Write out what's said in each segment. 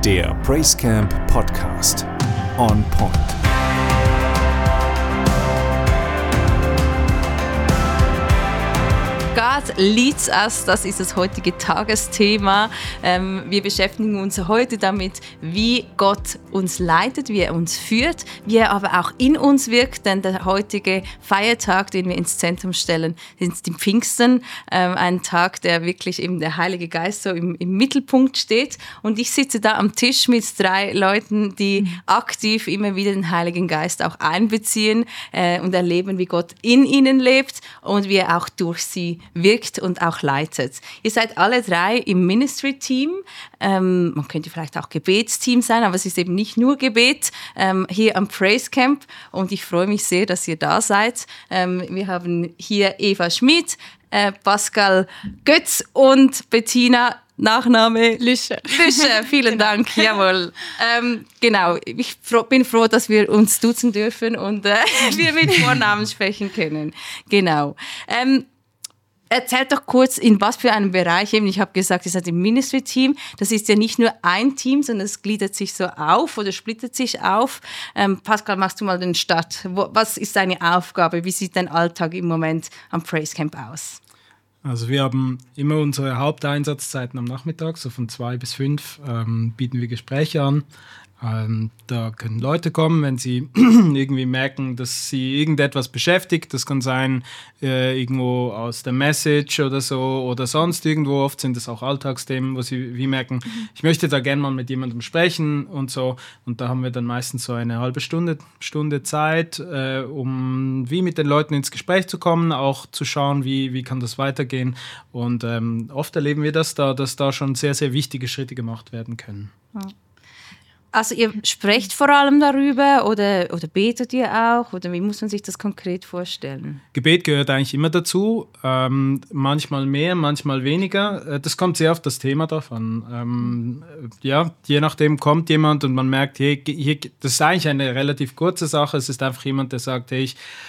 Der Praise Camp Podcast. On Point. God leads us, das ist das heutige Tagesthema. Wir beschäftigen uns heute damit, wie Gott uns leitet, wie er uns führt, wie er aber auch in uns wirkt. Denn der heutige Feiertag, den wir ins Zentrum stellen, ist die Pfingsten. Ein Tag, der wirklich eben der Heilige Geist so im Mittelpunkt steht. Und ich sitze da am Tisch mit 3 Leuten, die aktiv immer wieder den Heiligen Geist auch einbeziehen und erleben, wie Gott in ihnen lebt und wie er auch durch sie wirkt und auch leitet. Ihr seid alle 3 im Ministry-Team. Man könnte vielleicht auch Gebetsteam sein, aber es ist eben nicht nur Gebet hier am Praise Camp. Und ich freue mich sehr, dass ihr da seid. Wir haben hier Eva Schmid, Pascal Götz und Bettina Nachname Lüsche. Vielen Dank, jawohl. Genau, ich bin froh, dass wir uns duzen dürfen und wir mit Vornamen sprechen können. Genau. Erzählt doch kurz, in was für einem Bereich eben. Ich habe gesagt, ihr seid im Ministry-Team. Das ist ja nicht nur ein Team, sondern es gliedert sich so auf oder splittet sich auf. Pascal, machst du mal den Start. Was ist deine Aufgabe? Wie sieht dein Alltag im Moment am Praise Camp aus? Also wir haben immer unsere Haupteinsatzzeiten am Nachmittag, so von 2 bis 5 bieten wir Gespräche an. Da können Leute kommen, wenn sie irgendwie merken, dass sie irgendetwas beschäftigt. Das kann sein irgendwo aus der Message oder so oder sonst irgendwo. Oft sind es auch Alltagsthemen, wo sie wie merken, ich möchte da gerne mal mit jemandem sprechen und so. Und da haben wir dann meistens so eine halbe Stunde Zeit, um wie mit den Leuten ins Gespräch zu kommen, auch zu schauen, wie kann das weitergehen. Und oft erleben wir das da, dass da schon sehr, sehr wichtige Schritte gemacht werden können. Ja. Also ihr sprecht vor allem darüber oder betet ihr auch? Oder wie muss man sich das konkret vorstellen? Gebet gehört eigentlich immer dazu. Manchmal mehr, manchmal weniger. Das kommt sehr auf das Thema drauf an. Je nachdem kommt jemand und man merkt, hey, das ist eigentlich eine relativ kurze Sache. Es ist einfach jemand, der sagt, hey,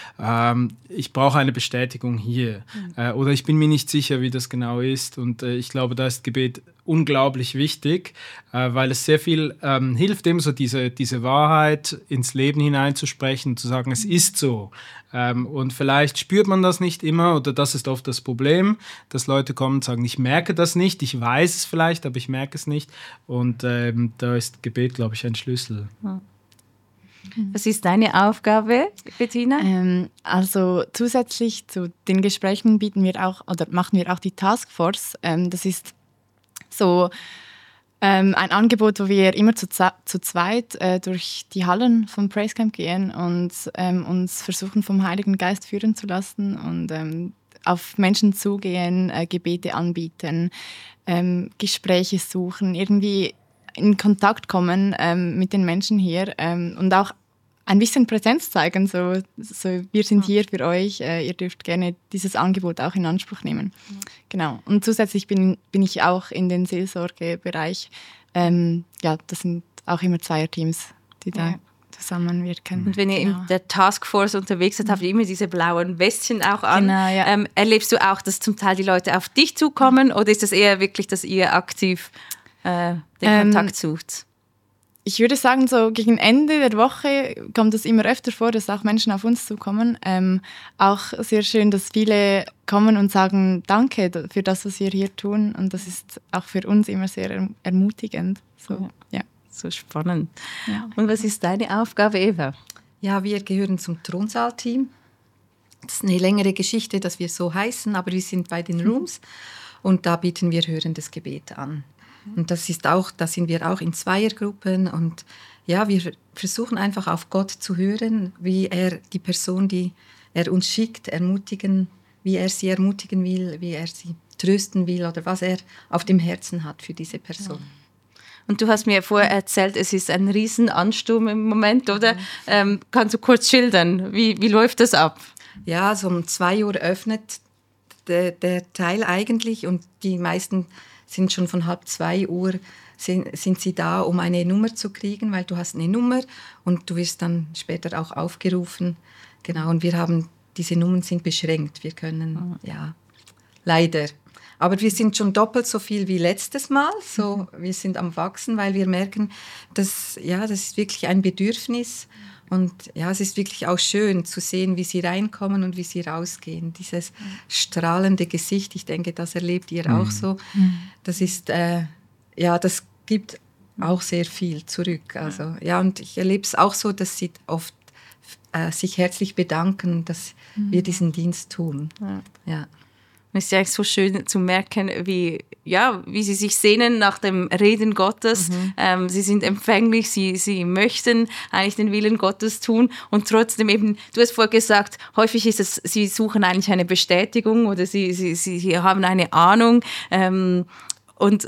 ich brauche eine Bestätigung hier. Oder ich bin mir nicht sicher, wie das genau ist. Und ich glaube, da ist Gebet unglaublich wichtig, weil es sehr viel hilft, eben so diese Wahrheit ins Leben hineinzusprechen, zu sagen, es ist so. Und vielleicht spürt man das nicht immer, oder das ist oft das Problem, dass Leute kommen und sagen, ich merke das nicht, ich weiß es vielleicht, aber ich merke es nicht. Und da ist Gebet, glaube ich, ein Schlüssel. Ja. Was ist deine Aufgabe, Bettina? Also zusätzlich zu den Gesprächen machen wir auch die Taskforce. Das ist so ein Angebot, wo wir immer zu zweit durch die Hallen vom Praise Camp gehen und uns versuchen, vom Heiligen Geist führen zu lassen und auf Menschen zugehen, Gebete anbieten, Gespräche suchen, irgendwie in Kontakt kommen mit den Menschen hier und auch ein bisschen Präsenz zeigen. So wir sind hier für euch, ihr dürft gerne dieses Angebot auch in Anspruch nehmen. Genau. Und zusätzlich bin ich auch in den Seelsorgebereich. Das sind auch immer Zweierteams, die da zusammenwirken. Und wenn ihr in der Taskforce unterwegs seid, habt ihr immer diese blauen Westchen auch an. Genau, ja. Erlebst du auch, dass zum Teil die Leute auf dich zukommen oder ist das eher wirklich, dass ihr aktiv den Kontakt sucht? Ich würde sagen, so gegen Ende der Woche kommt es immer öfter vor, dass auch Menschen auf uns zukommen. Auch sehr schön, dass viele kommen und sagen, danke für das, was wir hier tun. Und das ist auch für uns immer sehr ermutigend. So spannend. Ja. Und was ist deine Aufgabe, Eva? Ja, wir gehören zum Thronsaal-Team. Das ist eine längere Geschichte, dass wir so heißen, aber wir sind bei den Rooms und da bieten wir hörendes Gebet an. Und da sind wir auch in Zweiergruppen und ja, wir versuchen einfach auf Gott zu hören, wie er die Person, die er uns schickt, wie er sie ermutigen will, wie er sie trösten will oder was er auf dem Herzen hat für diese Person. Und du hast mir vorher erzählt, es ist ein Riesenansturm im Moment, oder? Kannst du kurz schildern, wie läuft das ab? Ja, so um 2 Uhr öffnet der Teil eigentlich und die meisten sind schon von 1:30 sind sie da, um eine Nummer zu kriegen, weil du hast eine Nummer und du wirst dann später auch aufgerufen. Genau, und diese Nummern sind beschränkt. Wir können, leider Aber wir sind schon doppelt so viel wie letztes Mal. So, wir sind am Wachsen, weil wir merken, das ist wirklich ein Bedürfnis. Und ja, es ist wirklich auch schön zu sehen, wie sie reinkommen und wie sie rausgehen. Dieses strahlende Gesicht, ich denke, das erlebt ihr auch so. Das ist, das gibt auch sehr viel zurück. Also, ja, und ich erlebe es auch so, dass sie oft sich herzlich bedanken, dass wir diesen Dienst tun. Ja. Es ist ja eigentlich so schön zu merken, wie sie sich sehnen nach dem Reden Gottes. Sie sind empfänglich, sie möchten eigentlich den Willen Gottes tun und trotzdem eben, du hast vorher gesagt, häufig ist es, sie suchen eigentlich eine Bestätigung oder sie haben eine Ahnung und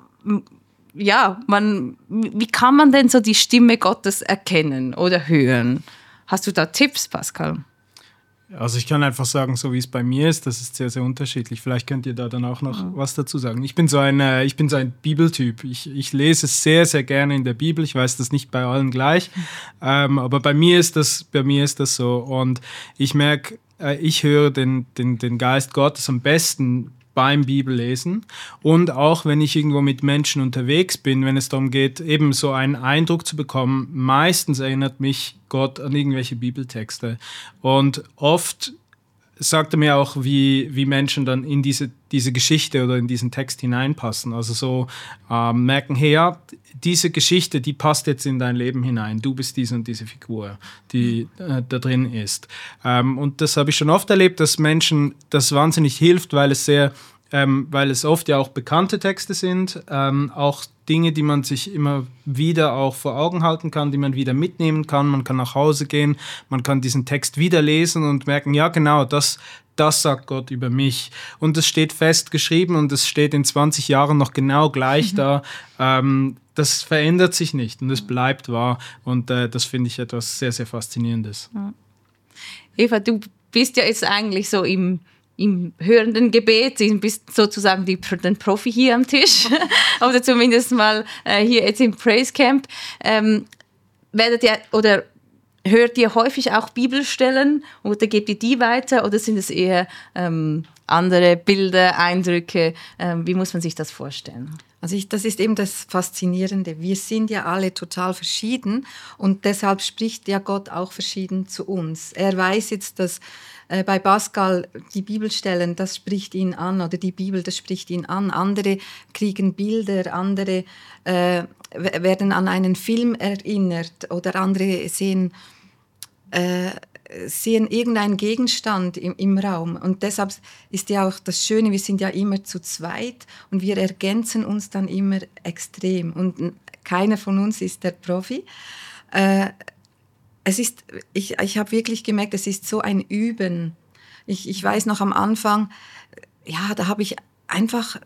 wie kann man denn so die Stimme Gottes erkennen oder hören? Hast du da Tipps, Pascal? Also ich kann einfach sagen, so wie es bei mir ist, das ist sehr, sehr unterschiedlich. Vielleicht könnt ihr da dann auch noch was dazu sagen. Ich bin so ein Bibeltyp. Ich lese sehr, sehr gerne in der Bibel. Ich weiß das nicht bei allen gleich, aber bei mir ist das so. Und ich merke, ich höre den Geist Gottes am besten beim Bibellesen und auch wenn ich irgendwo mit Menschen unterwegs bin, wenn es darum geht, eben so einen Eindruck zu bekommen, meistens erinnert mich Gott an irgendwelche Bibeltexte und oft sagt er mir auch, wie Menschen dann in diese Geschichte oder in diesen Text hineinpassen, also so merken, hey ja, diese Geschichte, die passt jetzt in dein Leben hinein, du bist diese und diese Figur, die da drin ist. Und das habe ich schon oft erlebt, dass Menschen das wahnsinnig hilft, weil es oft ja auch bekannte Texte sind, auch Dinge, die man sich immer wieder auch vor Augen halten kann, die man wieder mitnehmen kann. Man kann nach Hause gehen, man kann diesen Text wieder lesen und merken, ja genau, das sagt Gott über mich. Und es steht fest geschrieben und es steht in 20 Jahren noch genau gleich da. Das verändert sich nicht und es bleibt wahr. Und das finde ich etwas sehr, sehr Faszinierendes. Eva, du bist ja jetzt eigentlich so im hörenden Gebet, du bist sozusagen den Profi hier am Tisch oder zumindest mal hier jetzt im Praise Camp. Hört ihr häufig auch Bibelstellen oder gebt ihr die weiter oder sind es eher andere Bilder, Eindrücke? Wie muss man sich das vorstellen? Also das ist eben das Faszinierende. Wir sind ja alle total verschieden und deshalb spricht ja Gott auch verschieden zu uns. Er weiß jetzt, dass bei Pascal die Bibelstellen, das spricht ihn an, oder die Bibel, das spricht ihn an. Andere kriegen Bilder, andere werden an einen Film erinnert oder andere sehen irgendeinen Gegenstand im Raum. Und deshalb ist ja auch das Schöne, wir sind ja immer zu zweit und wir ergänzen uns dann immer extrem. Und keiner von uns ist der Profi. Ich habe wirklich gemerkt, es ist so ein Üben. Ich weiß noch am Anfang, ja, da habe ich einfach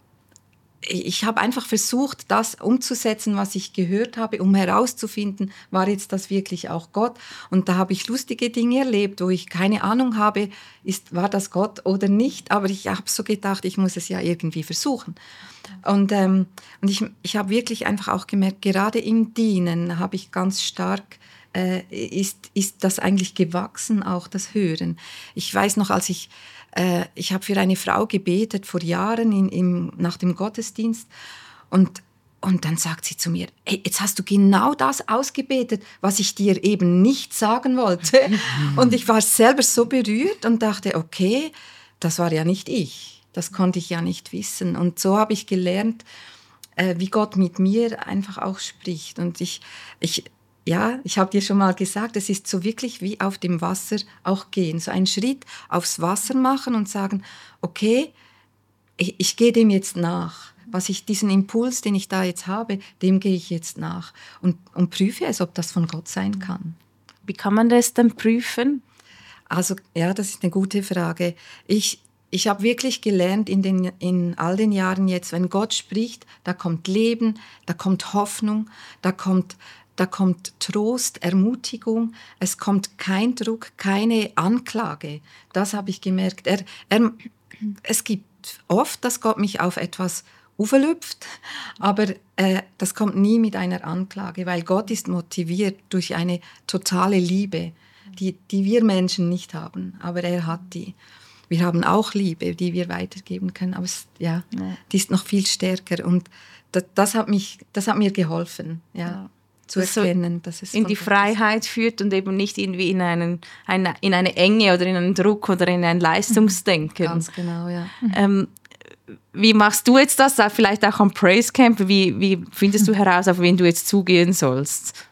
versucht, das umzusetzen, was ich gehört habe, um herauszufinden, war jetzt das wirklich auch Gott? Und da habe ich lustige Dinge erlebt, wo ich keine Ahnung habe, war das Gott oder nicht? Aber ich habe so gedacht, ich muss es ja irgendwie versuchen. Und ich habe wirklich einfach auch gemerkt, gerade im Dienen habe ich ganz stark ist das eigentlich gewachsen, auch das Hören. Ich weiß noch, als ich habe für eine Frau gebetet vor Jahren nach dem Gottesdienst und dann sagt sie zu mir, hey, jetzt hast du genau das ausgebetet, was ich dir eben nicht sagen wollte. Und ich war selber so berührt und dachte, okay, das war ja nicht ich, das konnte ich ja nicht wissen. Und so habe ich gelernt, wie Gott mit mir einfach auch spricht. Und ich habe dir schon mal gesagt, es ist so wirklich wie auf dem Wasser auch gehen. So einen Schritt aufs Wasser machen und sagen, okay, ich gehe dem jetzt nach. Diesen Impuls, den ich da jetzt habe, dem gehe ich jetzt nach. Und prüfe es, ob das von Gott sein kann. Wie kann man das dann prüfen? Also, ja, das ist eine gute Frage. Ich habe wirklich gelernt in all den Jahren jetzt, wenn Gott spricht, da kommt Leben, da kommt Hoffnung, da kommt Trost, Ermutigung, es kommt kein Druck, keine Anklage. Das habe ich gemerkt. Es gibt oft, dass Gott mich auf etwas auflüpft, aber das kommt nie mit einer Anklage, weil Gott ist motiviert durch eine totale Liebe, die wir Menschen nicht haben, aber er hat die. Wir haben auch Liebe, die wir weitergeben können, aber die ist noch viel stärker. Und das hat mir geholfen, zu erkennen, dass es in die Freiheit führt und eben nicht irgendwie in eine Enge oder in einen Druck oder in ein Leistungsdenken. Ganz genau, ja. Wie machst du jetzt das? Vielleicht auch am Praise Camp. Wie findest du heraus, auf wen du jetzt zugehen sollst?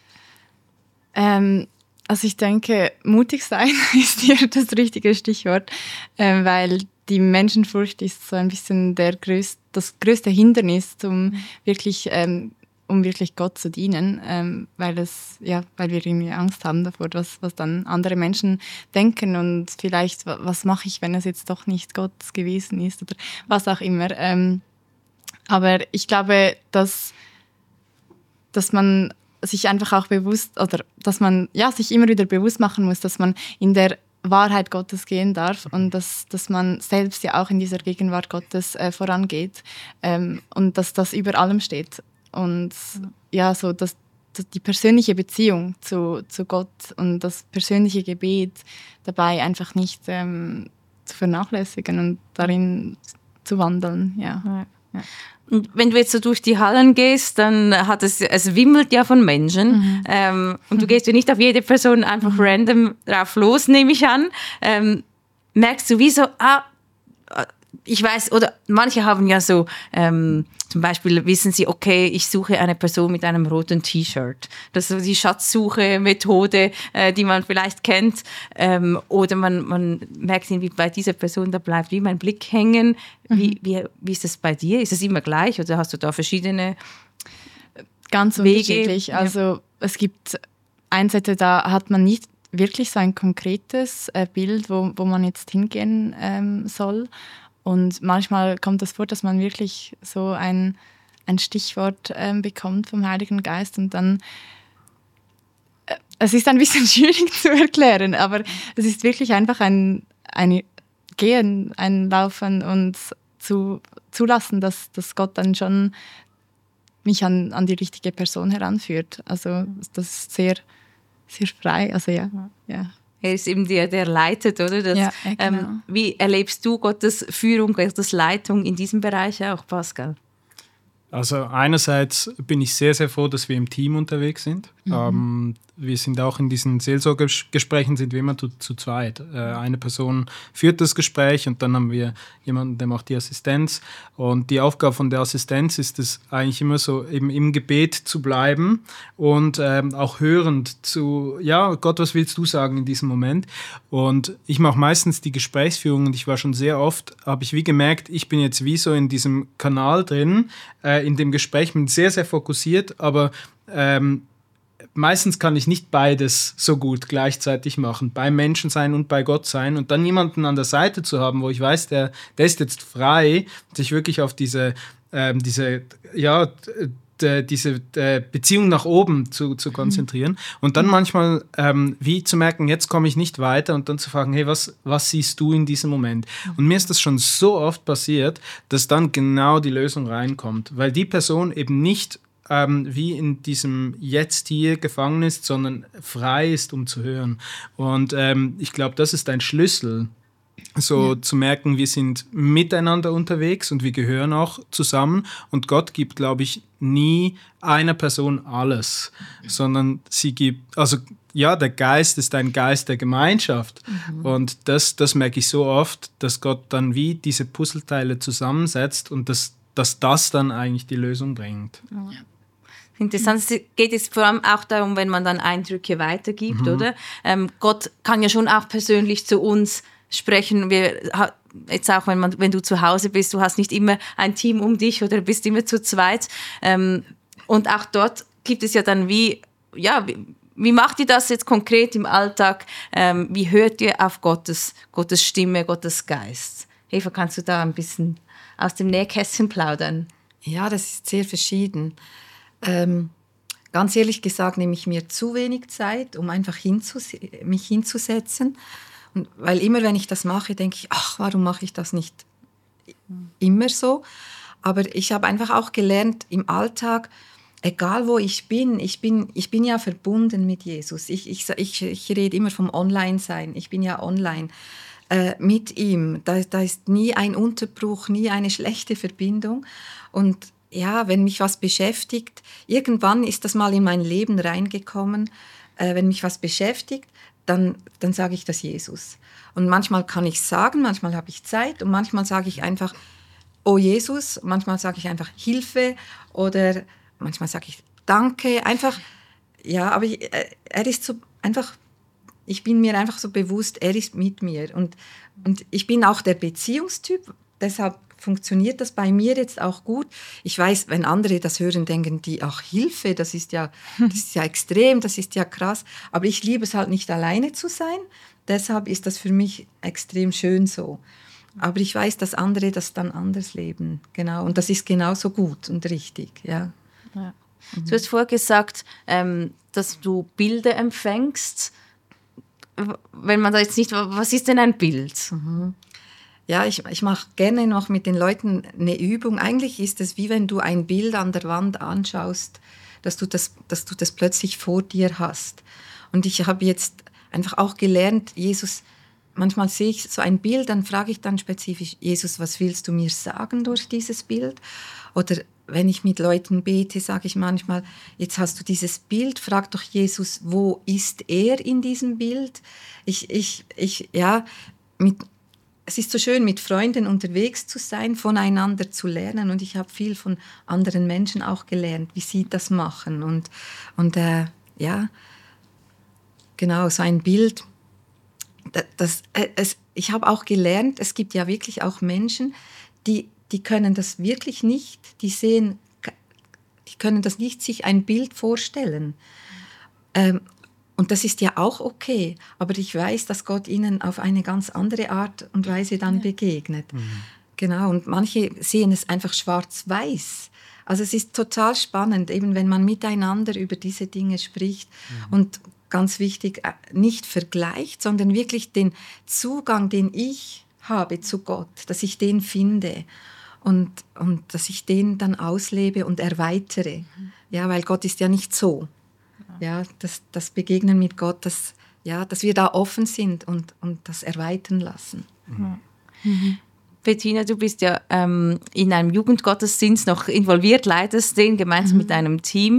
Also ich denke, mutig sein ist hier das richtige Stichwort, weil die Menschenfurcht ist so ein bisschen das größte Hindernis, um wirklich Gott zu dienen, weil wir irgendwie Angst haben davor, was dann andere Menschen denken und vielleicht, was mache ich, wenn es jetzt doch nicht Gott gewesen ist oder was auch immer. Aber ich glaube, dass man sich einfach auch bewusst, oder dass man sich immer wieder bewusst machen muss, dass man in der Wahrheit Gottes gehen darf und dass man selbst ja auch in dieser Gegenwart Gottes vorangeht und dass das über allem steht. Und so dass die persönliche Beziehung zu Gott und das persönliche Gebet dabei einfach nicht zu vernachlässigen und darin zu wandeln. Ja. Und wenn du jetzt so durch die Hallen gehst, dann es wimmelt ja von Menschen. Und du gehst ja nicht auf jede Person einfach random drauf los, nehme ich an. Merkst du, wieso, ich weiß, oder manche haben ja so, zum Beispiel wissen sie, okay, ich suche eine Person mit einem roten T-Shirt. Das ist so die Schatzsuche-Methode, die man vielleicht kennt. Oder man merkt irgendwie, bei dieser Person, da bleibt wie mein Blick hängen. Wie ist es bei dir? Ist es immer gleich oder hast du da verschiedene Ganz Wege? Unterschiedlich. Also es gibt Einsätze, da hat man nicht wirklich so ein konkretes Bild, wo man jetzt hingehen soll. Und manchmal kommt es vor, dass man wirklich so ein Stichwort bekommt vom Heiligen Geist und dann, es ist ein bisschen schwierig zu erklären, aber es ist wirklich einfach ein Gehen, ein Laufen und zulassen, dass Gott dann schon mich an die richtige Person heranführt. Also das ist sehr, sehr frei, also ja. Er ist eben der leitet, oder? Genau. Wie erlebst du Gottes Führung, Gottes Leitung in diesem Bereich auch, Pascal? Also einerseits bin ich sehr, sehr froh, dass wir im Team unterwegs sind. Wir sind auch in diesen Seelsorgegesprächen sind wir immer zu zweit. Eine Person führt das Gespräch und dann haben wir jemanden, der macht die Assistenz. Und die Aufgabe von der Assistenz ist es eigentlich immer so, eben im Gebet zu bleiben und auch hörend zu, ja, Gott, was willst du sagen in diesem Moment? Und ich mache meistens die Gesprächsführung und ich war schon sehr oft, habe ich wie gemerkt, ich bin jetzt wie so in diesem Kanal drin, in dem Gespräch, bin sehr, sehr fokussiert, aber meistens kann ich nicht beides so gut gleichzeitig machen, beim Menschen sein und bei Gott sein und dann jemanden an der Seite zu haben, wo ich weiß, der ist jetzt frei, sich wirklich auf diese Beziehung nach oben zu konzentrieren und dann manchmal wie zu merken, jetzt komme ich nicht weiter und dann zu fragen, hey, was siehst du in diesem Moment? Und mir ist das schon so oft passiert, dass dann genau die Lösung reinkommt, weil die Person eben nicht wie in diesem Jetzt hier gefangen ist, sondern frei ist, um zu hören. Und ich glaube, das ist ein Schlüssel, zu merken, wir sind miteinander unterwegs und wir gehören auch zusammen. Und Gott gibt, glaube ich, nie einer Person alles, sondern sie gibt, also ja, der Geist ist ein Geist der Gemeinschaft. Und das merke ich so oft, dass Gott dann wie diese Puzzleteile zusammensetzt und dass das dann eigentlich die Lösung bringt. Ja. Interessant, es geht jetzt vor allem auch darum, wenn man dann Eindrücke weitergibt, oder? Gott kann ja schon auch persönlich zu uns sprechen. Jetzt auch, wenn du zu Hause bist, du hast nicht immer ein Team um dich oder bist immer zu zweit. Und auch dort gibt es ja dann wie macht ihr das jetzt konkret im Alltag? Wie hört ihr auf Gottes Stimme, Gottes Geist? Eva, kannst du da ein bisschen aus dem Nähkästchen plaudern? Ja, das ist sehr verschieden. Ganz ehrlich gesagt nehme ich mir zu wenig Zeit, um einfach mich hinzusetzen. Und weil immer, wenn ich das mache, denke ich, ach, warum mache ich das nicht immer so? Aber ich habe einfach auch gelernt, im Alltag, egal wo ich bin ja verbunden mit Jesus. Ich rede immer vom Online-Sein, ich bin ja online. mit ihm. Da ist nie ein Unterbruch, nie eine schlechte Verbindung. Und ja, wenn mich was beschäftigt, irgendwann ist das mal in mein Leben reingekommen, wenn mich was beschäftigt, dann sage ich das Jesus. Und manchmal kann ich es sagen, manchmal habe ich Zeit und manchmal sage ich einfach, oh Jesus, manchmal sage ich einfach Hilfe oder manchmal sage ich Danke, einfach, ja, aber er ist so einfach, ich bin mir einfach so bewusst, er ist mit mir und ich bin auch der Beziehungstyp, deshalb funktioniert das bei mir jetzt auch gut. Ich weiß, wenn andere das hören, denken die, ach Hilfe, das ist ja extrem, das ist ja krass, aber ich liebe es halt nicht alleine zu sein, deshalb ist das für mich extrem schön so. Aber ich weiß, dass andere das dann anders leben, genau, und das ist genauso gut und richtig, ja. Ja. Du hast vorher gesagt, dass du Bilder empfängst. Wenn man da jetzt nicht, was ist denn ein Bild? Ja, ich mache gerne noch mit den Leuten eine Übung. Eigentlich ist es wie wenn du ein Bild an der Wand anschaust, dass du das plötzlich vor dir hast. Und ich habe jetzt einfach auch gelernt, Jesus, manchmal sehe ich so ein Bild, dann frage ich dann spezifisch, Jesus, was willst du mir sagen durch dieses Bild? Oder wenn ich mit Leuten bete, sage ich manchmal, jetzt hast du dieses Bild, frag doch Jesus, wo ist er in diesem Bild? Es ist so schön, mit Freunden unterwegs zu sein, voneinander zu lernen und ich habe viel von anderen Menschen auch gelernt, wie sie das machen und genau, so ein Bild. Ich habe auch gelernt, es gibt ja wirklich auch Menschen, die können das wirklich nicht, die können das nicht sich ein Bild vorstellen. Und das ist ja auch okay, aber ich weiß, dass Gott ihnen auf eine ganz andere Art und Weise dann begegnet. Genau, und manche sehen es einfach schwarz-weiß. Also es ist total spannend, eben wenn man miteinander über diese Dinge spricht und ganz wichtig, nicht vergleicht, sondern wirklich den Zugang, den ich habe zu Gott, dass ich den finde und dass ich den dann auslebe und erweitere. Ja, weil Gott ist ja nicht so. Ja, das Begegnen mit Gott, dass wir da offen sind und das erweitern lassen. Bettina, du bist ja in einem Jugendgottesdienst noch involviert, leitest den gemeinsam mit deinem Team.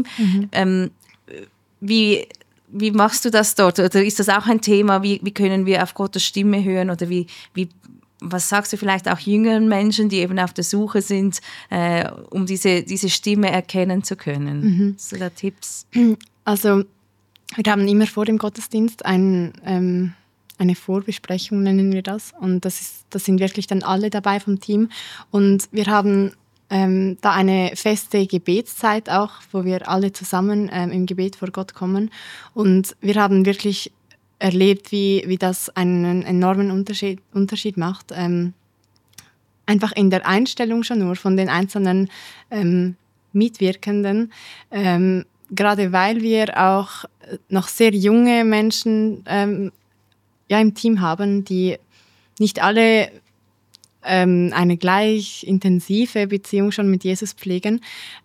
Wie machst du das dort? Oder ist das auch ein Thema? Wie können wir auf Gottes Stimme hören? Oder was sagst du vielleicht auch jüngeren Menschen, die eben auf der Suche sind, um diese Stimme erkennen zu können? Hast du da Tipps? Also wir haben immer vor dem Gottesdienst eine Vorbesprechung, nennen wir das. Und das sind wirklich dann alle dabei vom Team. Und wir haben da eine feste Gebetszeit auch, wo wir alle zusammen im Gebet vor Gott kommen. Und wir haben wirklich erlebt, wie das einen enormen Unterschied macht. Einfach in der Einstellung schon nur von den einzelnen Mitwirkenden. Gerade weil wir auch noch sehr junge Menschen im Team haben, die nicht alle eine gleich intensive Beziehung schon mit Jesus pflegen.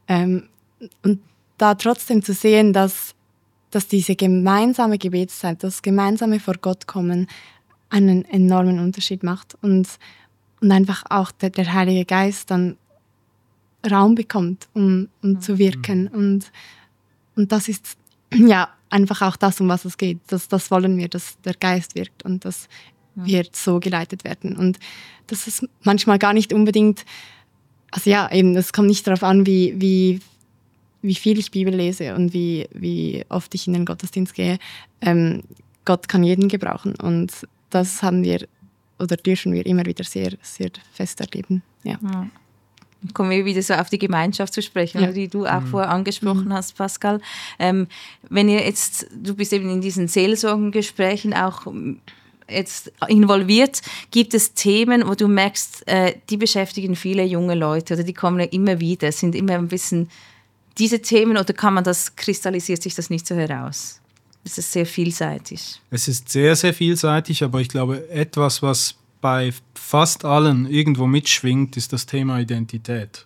Und da trotzdem zu sehen, dass diese gemeinsame Gebetszeit, das gemeinsame vor Gott kommen, einen enormen Unterschied macht und einfach auch der Heilige Geist dann Raum bekommt, um zu wirken. Und das ist ja einfach auch das, um was es geht. Das wollen wir, dass der Geist wirkt und das wird so geleitet werden. Und das ist manchmal gar nicht unbedingt, also ja, eben, es kommt nicht darauf an, wie viel ich Bibel lese und wie oft ich in den Gottesdienst gehe. Gott kann jeden gebrauchen und das haben wir oder dürfen wir immer wieder sehr, sehr fest erleben. Ja. Kommen wir wieder so auf die Gemeinschaft zu sprechen, die du auch vorher angesprochen hast, Pascal. Wenn du bist eben in diesen Seelsorgengesprächen auch jetzt involviert, gibt es Themen, wo du merkst, die beschäftigen viele junge Leute oder die kommen ja immer wieder, es sind immer ein bisschen diese Themen oder kristallisiert sich das nicht so heraus? Es ist sehr vielseitig. Es ist sehr, sehr vielseitig, aber ich glaube, etwas, was bei fast allen irgendwo mitschwingt, ist das Thema Identität.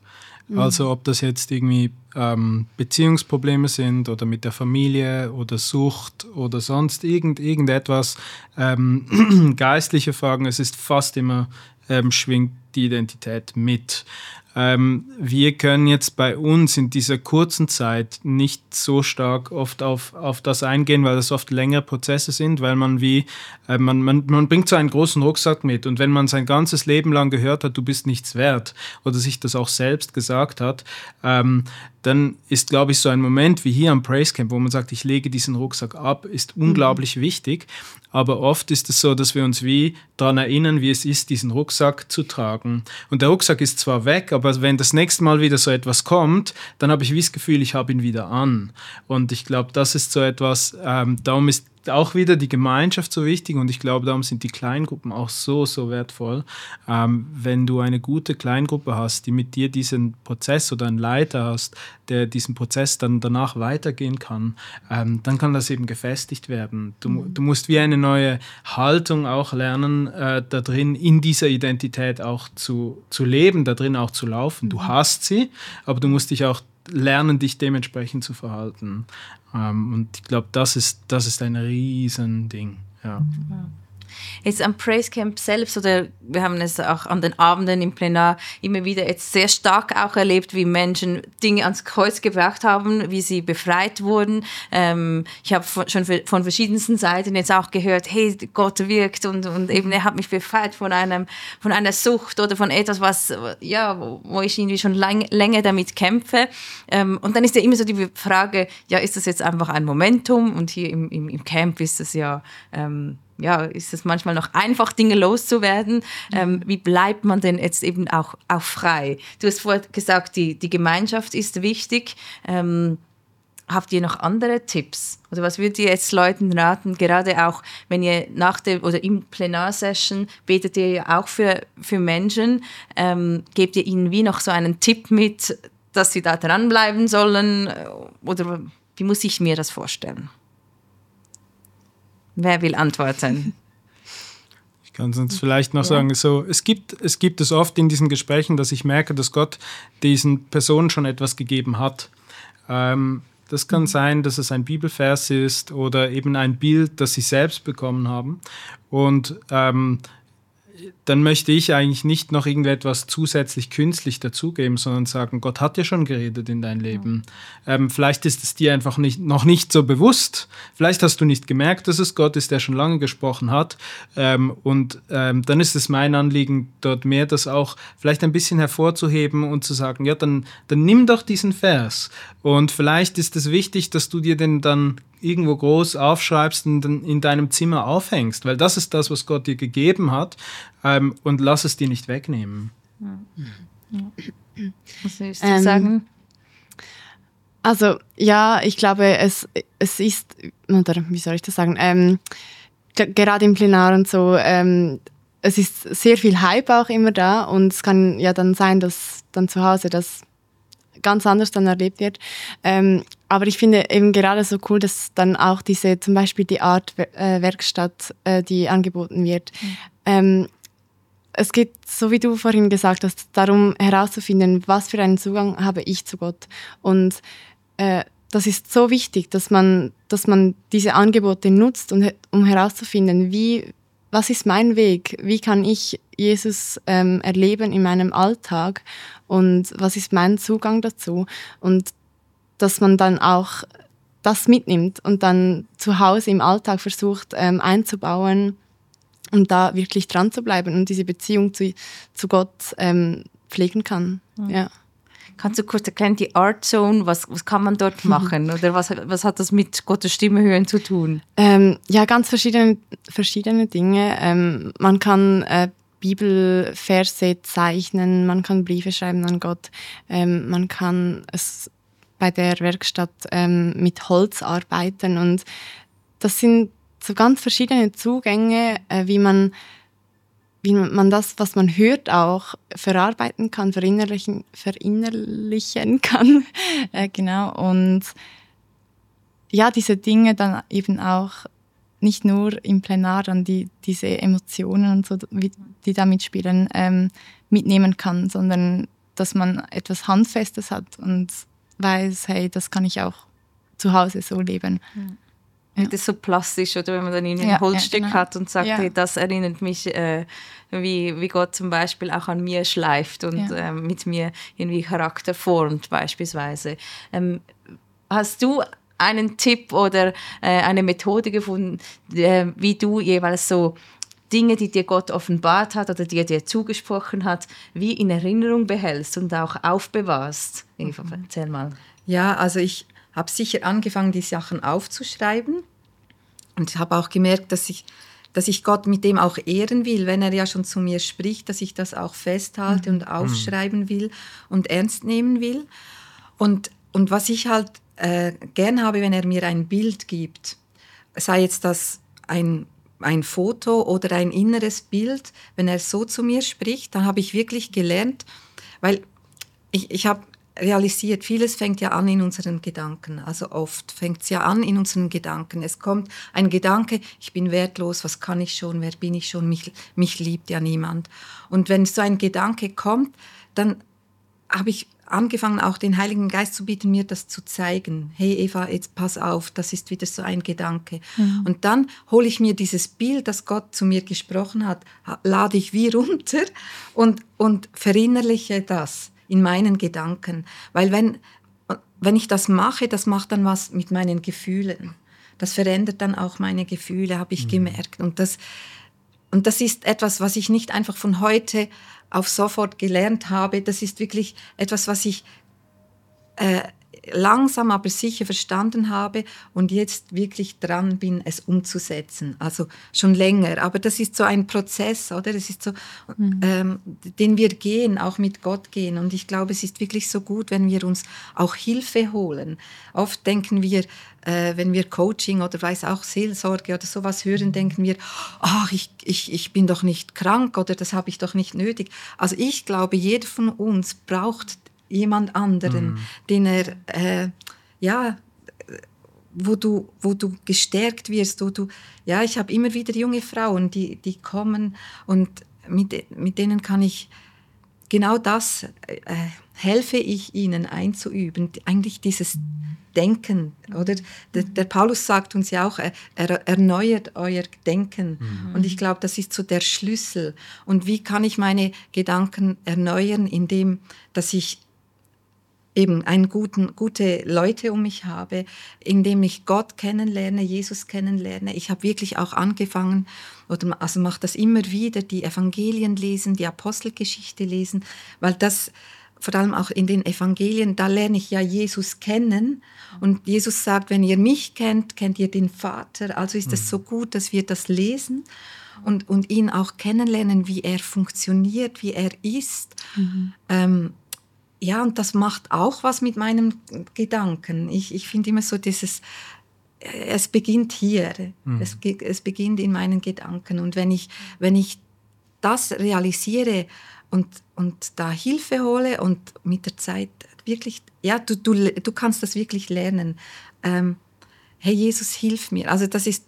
Also ob das jetzt irgendwie Beziehungsprobleme sind oder mit der Familie oder Sucht oder sonst irgendetwas, geistliche Fragen, es ist fast immer, schwingt die Identität mit. Wir können jetzt bei uns in dieser kurzen Zeit nicht so stark oft auf das eingehen, weil das oft längere Prozesse sind, weil man man bringt so einen großen Rucksack mit, und wenn man sein ganzes Leben lang gehört hat, du bist nichts wert, oder sich das auch selbst gesagt hat, dann ist, glaube ich, so ein Moment wie hier am Praise Camp, wo man sagt, ich lege diesen Rucksack ab, ist unglaublich wichtig. Aber oft ist es so, dass wir uns wie daran erinnern, wie es ist, diesen Rucksack zu tragen. Und der Rucksack ist zwar weg, aber wenn das nächste Mal wieder so etwas kommt, dann habe ich wie das Gefühl, ich habe ihn wieder an. Und ich glaube, das ist so etwas, darum ist auch wieder die Gemeinschaft so wichtig, und ich glaube, darum sind die Kleingruppen auch so dann wenn du eine gute Kleingruppe hast, die mit dir diesen Prozess, oder einen Leiter hast, der diesen Prozess dann danach weitergehen kann, dann kann das eben gefestigt werden. Du musst wie eine neue Haltung auch lernen, da drin in dieser Identität auch zu leben, da drin auch zu laufen. Du hast sie, aber du musst dich auch lernen, dich dementsprechend zu verhalten. Und ich glaube, das ist ein Riesending. Ja. Jetzt am Praise Camp selbst, oder wir haben es auch an den Abenden im Plenar immer wieder jetzt sehr stark auch erlebt, wie Menschen Dinge ans Kreuz gebracht haben, wie sie befreit wurden. Ich habe schon von verschiedensten Seiten jetzt auch gehört, hey, Gott wirkt und eben er hat mich befreit von einer Sucht oder von etwas, wo ich irgendwie schon länger damit kämpfe. Und dann ist ja immer so die Frage, ja, ist das jetzt einfach ein Momentum? Und hier im Camp ist es ist es manchmal noch einfach, Dinge loszuwerden. Wie bleibt man denn jetzt eben auch frei? Du hast vorhin gesagt, die Gemeinschaft ist wichtig. Habt ihr noch andere Tipps? Oder was würdet ihr jetzt Leuten raten, gerade auch, wenn ihr oder im Plenarsession betet ihr ja auch für Menschen, gebt ihr ihnen wie noch so einen Tipp mit, dass sie da dranbleiben sollen? Oder wie muss ich mir das vorstellen? Wer will antworten? Ich kann es uns vielleicht noch sagen, so, es gibt es oft in diesen Gesprächen, dass ich merke, dass Gott diesen Personen schon etwas gegeben hat. Das kann sein, dass es ein Bibelvers ist oder eben ein Bild, das sie selbst bekommen haben. Und dann möchte ich eigentlich nicht noch irgendetwas zusätzlich künstlich dazugeben, sondern sagen, Gott hat ja schon geredet in dein Leben. Vielleicht ist es dir einfach noch nicht so bewusst. Vielleicht hast du nicht gemerkt, dass es Gott ist, der schon lange gesprochen hat. Dann ist es mein Anliegen, dort mehr das auch vielleicht ein bisschen hervorzuheben und zu sagen, ja, dann nimm doch diesen Vers. Und vielleicht ist es wichtig, dass du dir den dann irgendwo groß aufschreibst und dann in deinem Zimmer aufhängst, weil das ist das, was Gott dir gegeben hat, und lass es dir nicht wegnehmen. Was willst du sagen? Also ja, ich glaube, es ist, oder wie soll ich das sagen, gerade im Plenar und so, es ist sehr viel Hype auch immer da, und es kann ja dann sein, dass dann zu Hause das ganz anders dann erlebt wird. Aber ich finde eben gerade so cool, dass dann auch zum Beispiel die Art Werkstatt, die angeboten wird. Es geht, so wie du vorhin gesagt hast, darum herauszufinden, was für einen Zugang habe ich zu Gott. Und das ist so wichtig, dass man diese Angebote nutzt, um herauszufinden, was ist mein Weg? Wie kann ich Jesus erleben in meinem Alltag? Und was ist mein Zugang dazu? Und dass man dann auch das mitnimmt und dann zu Hause im Alltag versucht einzubauen und da wirklich dran zu bleiben und diese Beziehung zu Gott pflegen kann. Ja. Kannst du kurz erklären, die Art Zone, was kann man dort machen? Oder was hat das mit Gottes Stimme hören zu tun? Ja, ganz verschiedene Dinge. Man kann Bibelverse zeichnen, man kann Briefe schreiben an Gott, man kann es bei der Werkstatt mit Holz arbeiten, und das sind so ganz verschiedene Zugänge, wie man das, was man hört, auch verarbeiten kann, verinnerlichen kann. Genau. Und ja, diese Dinge dann eben auch nicht nur im Plenar dann diese Emotionen und so, die da mitspielen, mitnehmen kann, sondern dass man etwas Handfestes hat und weiß, hey, das kann ich auch zu Hause so leben. Das ist so plastisch, oder wenn man dann ein Holzstück genau. hat und sagt, hey, das erinnert mich, wie Gott zum Beispiel auch an mir schleift und mit mir irgendwie Charakter formt beispielsweise. Hast du einen Tipp oder eine Methode gefunden, wie du jeweils so Dinge, die dir Gott offenbart hat oder die er dir zugesprochen hat, wie in Erinnerung behältst und auch aufbewahrst? Eva, erzähl mal. Ja, also ich habe sicher angefangen, die Sachen aufzuschreiben und habe auch gemerkt, dass ich Gott mit dem auch ehren will, wenn er ja schon zu mir spricht, dass ich das auch festhalte und aufschreiben will und ernst nehmen will. Und was ich halt gern habe, wenn er mir ein Bild gibt, sei jetzt das ein Foto oder ein inneres Bild, wenn er so zu mir spricht, dann habe ich wirklich gelernt, weil ich habe realisiert, vieles fängt ja an in unseren Gedanken. Also oft fängt es ja an in unseren Gedanken. Es kommt ein Gedanke, ich bin wertlos, was kann ich schon, wer bin ich schon, mich liebt ja niemand. Und wenn so ein Gedanke kommt, dann habe ich angefangen, auch den Heiligen Geist zu bitten, mir das zu zeigen. Hey Eva, jetzt pass auf, das ist wieder so ein Gedanke. Und dann hole ich mir dieses Bild, das Gott zu mir gesprochen hat, lade ich wie runter und verinnerliche das in meinen Gedanken. Weil wenn ich das mache, das macht dann was mit meinen Gefühlen. Das verändert dann auch meine Gefühle, habe ich gemerkt. Und das ist etwas, was ich nicht einfach von heute auf sofort gelernt habe. Das ist wirklich etwas, was ich langsam aber sicher verstanden habe und jetzt wirklich dran bin, es umzusetzen. Also schon länger. Aber das ist so ein Prozess, oder? Das ist so, den wir gehen, auch mit Gott gehen. Und ich glaube, es ist wirklich so gut, wenn wir uns auch Hilfe holen. Oft denken wir, wenn wir Coaching oder weiß auch Seelsorge oder sowas hören, denken wir, ach, ich bin doch nicht krank oder das habe ich doch nicht nötig. Also ich glaube, jeder von uns braucht jemand anderen, den er, wo du gestärkt wirst, ich habe immer wieder junge Frauen, die kommen und mit denen kann ich genau das, helfe ich ihnen einzuüben, eigentlich dieses Denken, oder? Der Paulus sagt uns ja auch, er erneuert euer Denken. Und ich glaube, das ist so der Schlüssel. Und wie kann ich meine Gedanken erneuern, indem, dass ich eben gute Leute um mich habe, indem ich Gott kennenlerne, Jesus kennenlerne. Ich habe wirklich auch angefangen, also mache das immer wieder, die Evangelien lesen, die Apostelgeschichte lesen, weil das vor allem auch in den Evangelien, da lerne ich ja Jesus kennen. Und Jesus sagt, wenn ihr mich kennt, kennt ihr den Vater. Also ist es so gut, dass wir das lesen und ihn auch kennenlernen, wie er funktioniert, wie er ist. Ja, und das macht auch was mit meinen Gedanken. Ich finde immer so es beginnt hier. Es beginnt in meinen Gedanken. Und wenn ich das realisiere und da Hilfe hole und mit der Zeit wirklich, ja, du kannst das wirklich lernen. Hey, Jesus, hilf mir. Also das ist,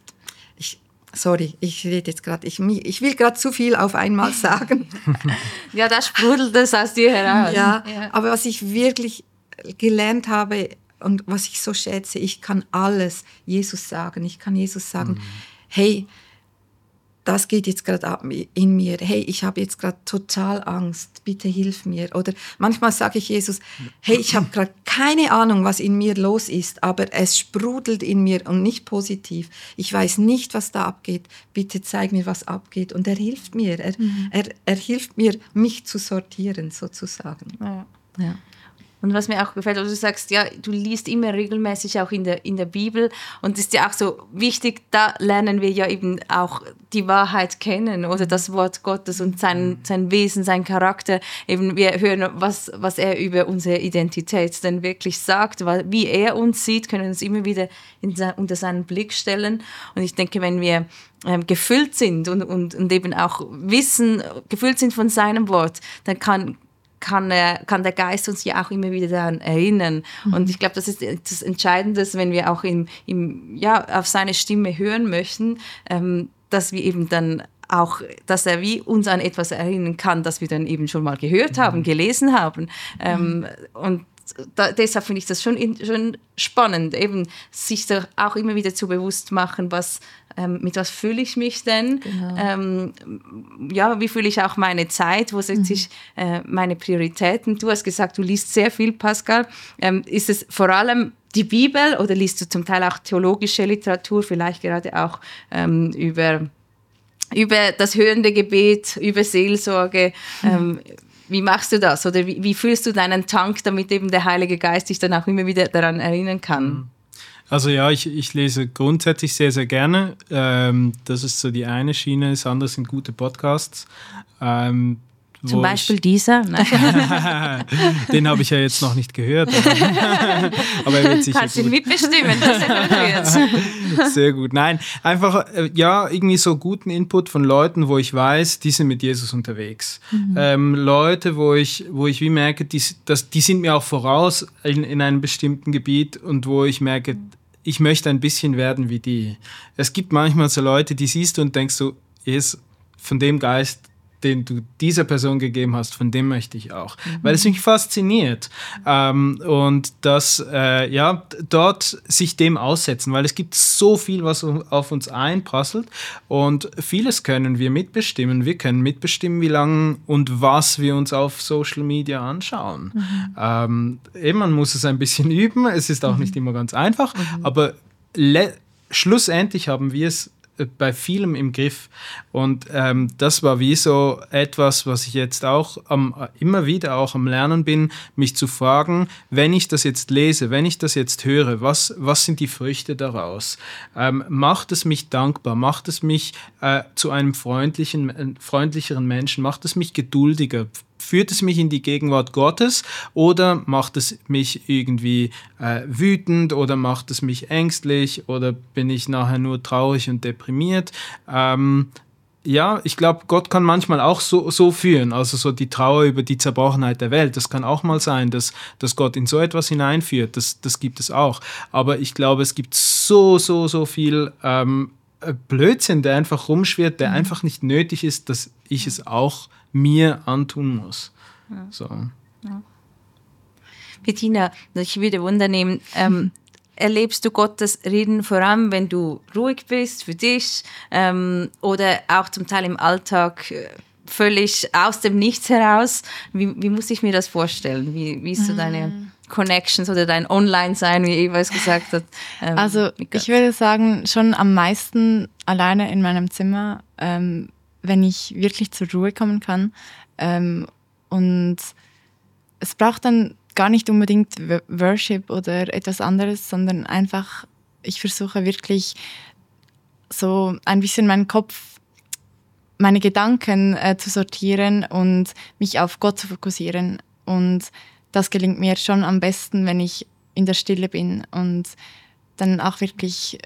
ich rede jetzt gerade, ich will gerade zu viel auf einmal sagen. Ja, da sprudelt es aus dir heraus. Ja, aber was ich wirklich gelernt habe und was ich so schätze, ich kann alles Jesus sagen. Ich kann Jesus sagen, hey, das geht jetzt gerade ab in mir. Hey, ich habe jetzt gerade total Angst. Bitte hilf mir. Oder manchmal sage ich Jesus, hey, ich habe gerade keine Ahnung, was in mir los ist, aber es sprudelt in mir und nicht positiv. Ich weiß nicht, was da abgeht. Bitte zeig mir, was abgeht. Und er hilft mir. Er hilft mir, mich zu sortieren, sozusagen. Ja. Und was mir auch gefällt, also du sagst, ja, du liest immer regelmäßig auch in der Bibel und es ist ja auch so wichtig, da lernen wir ja eben auch die Wahrheit kennen oder das Wort Gottes und sein Wesen, sein Charakter. Eben wir hören, was er über unsere Identität denn wirklich sagt, wie er uns sieht, können uns immer wieder unter seinen Blick stellen. Und ich denke, wenn wir gefüllt sind und eben auch wissen, gefüllt sind von seinem Wort, dann kann der Geist uns ja auch immer wieder daran erinnern. Und ich glaube, das ist das Entscheidende, wenn wir auch auf seine Stimme hören möchten, dass wir eben dann auch, dass er wie uns an etwas erinnern kann, das wir dann eben schon mal gehört haben, gelesen haben. Und deshalb finde ich das schon spannend, eben sich da auch immer wieder zu bewusst machen, mit was fühle ich mich denn? Genau. Wie fühle ich auch meine Zeit? Wo setze ich meine Prioritäten? Du hast gesagt, du liest sehr viel, Pascal. Ist es vor allem die Bibel oder liest du zum Teil auch theologische Literatur, vielleicht gerade auch über das hörende Gebet, über Seelsorge? Wie machst du das? Oder wie füllst du deinen Tank, damit eben der Heilige Geist dich dann auch immer wieder daran erinnern kann? Also ja, ich lese grundsätzlich sehr, sehr gerne. Das ist so die eine Schiene, das andere sind gute Podcasts. Zum Beispiel dieser? Den habe ich ja jetzt noch nicht gehört. Aber er wird sicher kannst ihn mitbestimmen, dass er wird. Sehr gut. Nein, einfach irgendwie so guten Input von Leuten, wo ich weiß, die sind mit Jesus unterwegs. Leute, wo ich wie merke, die sind mir auch voraus in einem bestimmten Gebiet und wo ich merke, ich möchte ein bisschen werden wie die. Es gibt manchmal so Leute, die siehst du und denkst du, von dem Geist, den du dieser Person gegeben hast, von dem möchte ich auch. Weil es mich fasziniert. Und das, dort sich dem aussetzen, weil es gibt so viel, was auf uns einprasselt und vieles können wir mitbestimmen. Wir können mitbestimmen, wie lange und was wir uns auf Social Media anschauen. Man muss es ein bisschen üben, es ist auch nicht immer ganz einfach, aber schlussendlich haben wir es bei vielem im Griff. Und das war wie so etwas, was ich jetzt auch immer wieder auch am Lernen bin, mich zu fragen, wenn ich das jetzt lese, wenn ich das jetzt höre, was sind die Früchte daraus? Macht es mich dankbar? Macht es mich zu einem freundlicheren Menschen? Macht es mich geduldiger? Führt es mich in die Gegenwart Gottes oder macht es mich irgendwie wütend oder macht es mich ängstlich oder bin ich nachher nur traurig und deprimiert? Ich glaube, Gott kann manchmal auch so führen, also so die Trauer über die Zerbrochenheit der Welt. Das kann auch mal sein, dass Gott in so etwas hineinführt. Das gibt es auch. Aber ich glaube, es gibt so viel Blödsinn, der einfach rumschwirrt, der einfach nicht nötig ist, dass ich es auch mir antun muss. Ja. So. Ja. Bettina, ich würde Wunder nehmen, erlebst du Gottes Reden vor allem, wenn du ruhig bist für dich oder auch zum Teil im Alltag völlig aus dem Nichts heraus? Wie muss ich mir das vorstellen? Wie ist so deine Connections oder dein Online-Sein, wie Eva es gesagt hat? Also ich würde sagen, schon am meisten alleine in meinem Zimmer, wenn ich wirklich zur Ruhe kommen kann. Und es braucht dann gar nicht unbedingt Worship oder etwas anderes, sondern einfach, ich versuche wirklich so ein bisschen meinen Kopf, meine Gedanken zu sortieren und mich auf Gott zu fokussieren. Und das gelingt mir schon am besten, wenn ich in der Stille bin und dann auch wirklich,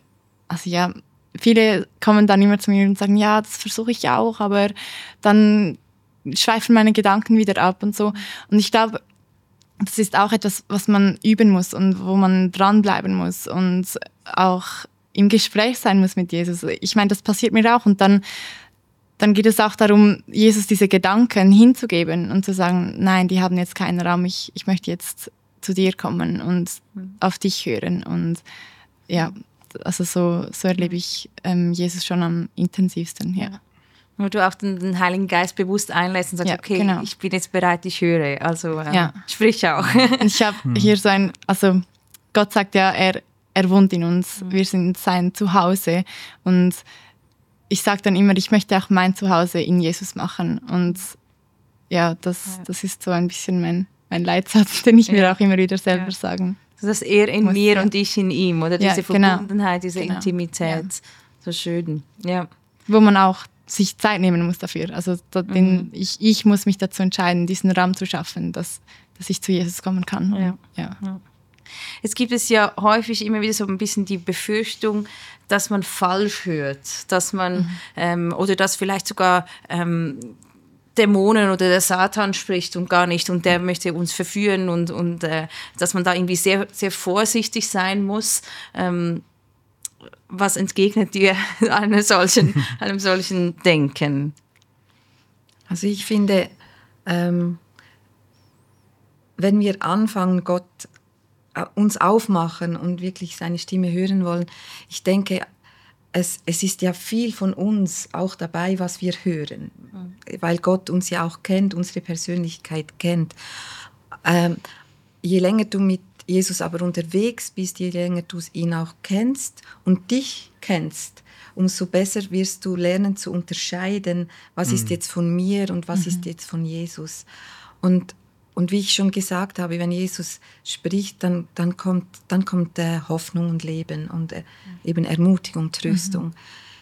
viele kommen dann immer zu mir und sagen, ja, das versuche ich auch, aber dann schweifen meine Gedanken wieder ab und so. Und ich glaube, das ist auch etwas, was man üben muss und wo man dranbleiben muss und auch im Gespräch sein muss mit Jesus. Ich meine, das passiert mir auch und dann geht es auch darum, Jesus diese Gedanken hinzugeben und zu sagen, nein, die haben jetzt keinen Raum, ich möchte jetzt zu dir kommen und auf dich hören. Und ja, also so erlebe ich Jesus schon am intensivsten, ja. Wo du auch den Heiligen Geist bewusst einlässt und sagst, okay, genau. Ich bin jetzt bereit, ich höre. Also sprich auch. Ich habe hier Gott sagt ja, er wohnt in uns, wir sind sein Zuhause. Und ich sage dann immer, ich möchte auch mein Zuhause in Jesus machen. Und ja, das ist so ein bisschen mein Leitsatz, den ich mir auch immer wieder selber sagen muss. Dass er in mir und ich in ihm, oder diese Verbundenheit, diese Intimität. Ja. So schön, ja. Wo man auch sich Zeit nehmen muss dafür. Also ich muss mich dazu entscheiden, diesen Raum zu schaffen, dass ich zu Jesus kommen kann. Ja. Jetzt gibt es ja häufig immer wieder so ein bisschen die Befürchtung, dass man falsch hört, dass man oder dass vielleicht sogar Dämonen oder der Satan spricht und gar nicht und der möchte uns verführen und dass man da irgendwie sehr, sehr vorsichtig sein muss. was entgegnet ihr einem solchen Denken? Also ich finde, wenn wir anfangen, Gott uns aufmachen und wirklich seine Stimme hören wollen, ich denke, es ist ja viel von uns auch dabei, was wir hören, weil Gott uns ja auch kennt, unsere Persönlichkeit kennt. Je länger du mit Jesus aber unterwegs bist, je länger du ihn auch kennst und dich kennst, umso besser wirst du lernen zu unterscheiden, was ist jetzt von mir und was ist jetzt von Jesus. Und wie ich schon gesagt habe, wenn Jesus spricht, dann kommt Hoffnung und Leben und eben Ermutigung, Tröstung.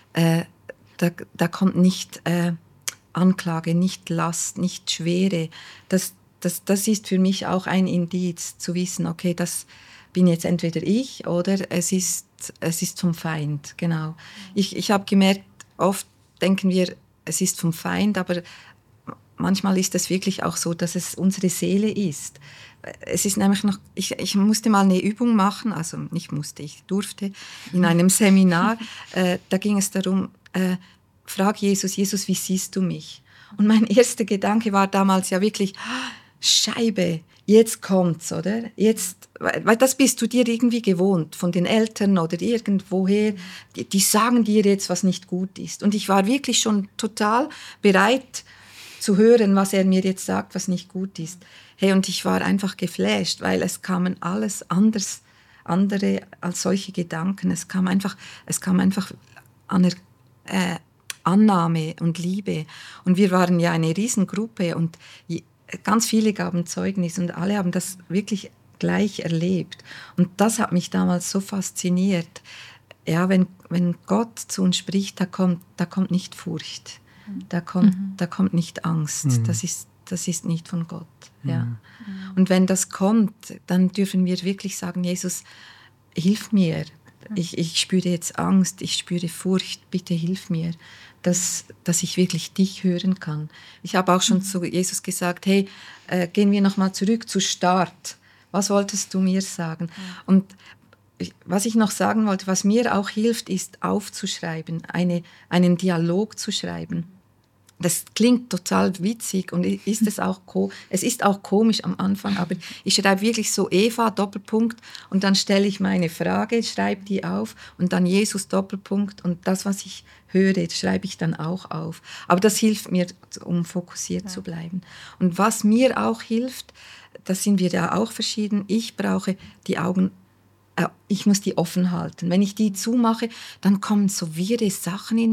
Da kommt nicht Anklage, nicht Last, nicht Schwere. Das ist für mich auch ein Indiz, zu wissen, okay, das bin jetzt entweder ich oder es ist vom Feind. Genau. Ich habe gemerkt, oft denken wir, es ist vom Feind, aber manchmal ist es wirklich auch so, dass es unsere Seele ist. Es ist nämlich noch, ich musste mal eine Übung machen, also nicht musste, ich durfte, in einem Seminar. Da ging es darum, frag Jesus, wie siehst du mich? Und mein erster Gedanke war damals ja wirklich, Scheibe, jetzt kommt's, oder? Jetzt, weil das bist du dir irgendwie gewohnt, von den Eltern oder irgendwoher, die sagen dir jetzt, was nicht gut ist. Und ich war wirklich schon total bereit zu hören, was er mir jetzt sagt, was nicht gut ist. Hey, und ich war einfach geflasht, weil es kamen alles andere als solche Gedanken. Es kam einfach Annahme und Liebe. Und wir waren ja eine Riesengruppe und ganz viele gaben Zeugnis und alle haben das wirklich gleich erlebt. Und das hat mich damals so fasziniert. Ja, wenn Gott zu uns spricht, da kommt nicht Furcht, da kommt nicht Angst. Das ist nicht von Gott. Ja. Und wenn das kommt, dann dürfen wir wirklich sagen, Jesus, hilf mir. Ich spüre jetzt Angst, ich spüre Furcht, bitte hilf mir, dass ich wirklich dich hören kann. Ich habe auch schon zu Jesus gesagt, hey, gehen wir nochmal zurück zu Start. Was wolltest du mir sagen? Und was ich noch sagen wollte, was mir auch hilft, ist aufzuschreiben, einen Dialog zu schreiben. Das klingt total witzig und es ist auch komisch am Anfang, aber ich schreibe wirklich so Eva, Doppelpunkt, und dann stelle ich meine Frage, schreibe die auf und dann Jesus, Doppelpunkt, und das, was ich höre, schreibe ich dann auch auf. Aber das hilft mir, um fokussiert zu bleiben. Und was mir auch hilft, das sind wir ja auch verschieden, ich brauche die Augen, ich muss die offen halten. Wenn ich die zumache, dann kommen so wirre Sachen in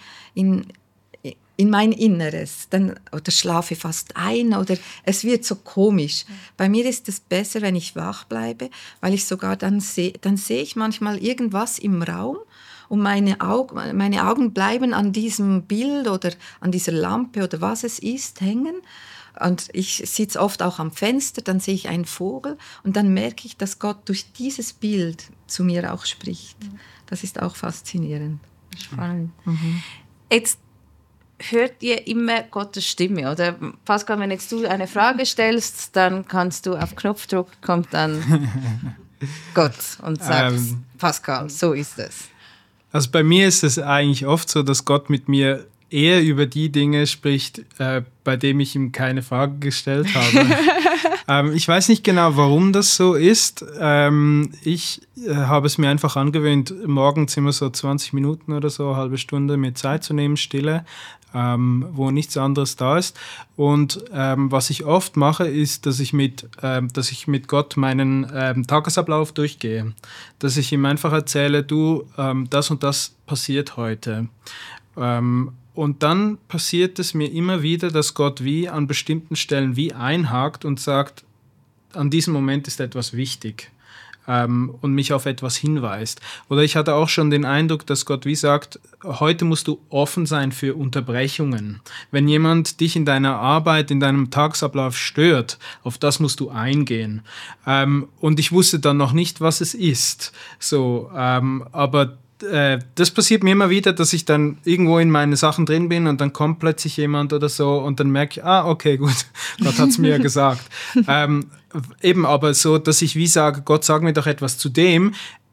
mein Inneres, oder schlafe fast ein oder es wird so komisch. Bei mir ist es besser, wenn ich wach bleibe, weil ich sogar dann sehe ich manchmal irgendwas im Raum und meine Augen bleiben an diesem Bild oder an dieser Lampe oder was es ist hängen. Und ich sitze oft auch am Fenster, dann sehe ich einen Vogel und dann merke ich, dass Gott durch dieses Bild zu mir auch spricht. Das ist auch faszinierend. Spannend. Jetzt hört ihr immer Gottes Stimme, oder? Pascal, wenn jetzt du eine Frage stellst, dann kannst du auf Knopfdruck, kommt dann Gott und sagt, Pascal, so ist es. Also bei mir ist es eigentlich oft so, dass Gott mit mir eher über die Dinge spricht, bei denen ich ihm keine Frage gestellt habe. Ich weiß nicht genau, warum das so ist. Ich habe es mir einfach angewöhnt, morgens immer so 20 Minuten oder so, eine halbe Stunde mir Zeit zu nehmen, Stille, wo nichts anderes da ist. Und was ich oft mache, ist, dass ich mit Gott meinen Tagesablauf durchgehe. Dass ich ihm einfach erzähle, du, das und das passiert heute. Und dann passiert es mir immer wieder, dass Gott wie an bestimmten Stellen wie einhakt und sagt, an diesem Moment ist etwas wichtig und mich auf etwas hinweist. Oder ich hatte auch schon den Eindruck, dass Gott wie sagt, heute musst du offen sein für Unterbrechungen. Wenn jemand dich in deiner Arbeit, in deinem Tagesablauf stört, auf das musst du eingehen. Und ich wusste dann noch nicht, was es ist. So, aber das passiert mir immer wieder, dass ich dann irgendwo in meine Sachen drin bin und dann kommt plötzlich jemand oder so und dann merke ich, okay, gut, Gott hat es mir ja gesagt. Eben aber so, dass ich wie sage, Gott, sag mir doch etwas zu dem.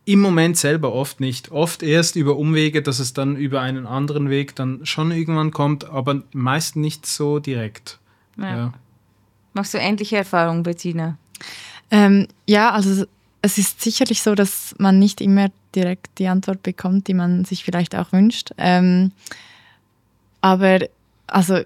im Moment selber oft nicht. Oft erst über Umwege, dass es dann über einen anderen Weg dann schon irgendwann kommt, aber meist nicht so direkt. Ja. Machst du ähnliche Erfahrungen, Bettina? Ja, also es ist sicherlich so, dass man nicht immer direkt die Antwort bekommt, die man sich vielleicht auch wünscht. Aber also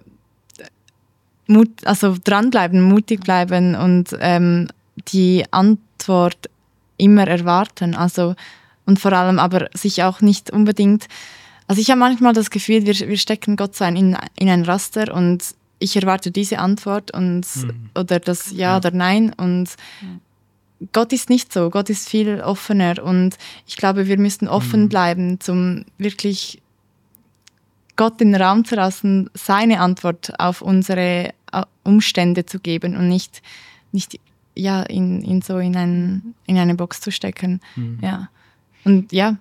dranbleiben, mutig bleiben und die Antwort immer erwarten. Also, und vor allem aber sich auch nicht unbedingt. Also ich habe manchmal das Gefühl, wir stecken Gott so in ein Raster und ich erwarte diese Antwort und oder das Ja oder Nein. Und Gott ist nicht so. Gott ist viel offener. Und ich glaube, wir müssen offen bleiben, zum wirklich Gott den Raum zu lassen, seine Antwort auf unsere Umstände zu geben und nicht in eine Box zu stecken. Ja. Und ja,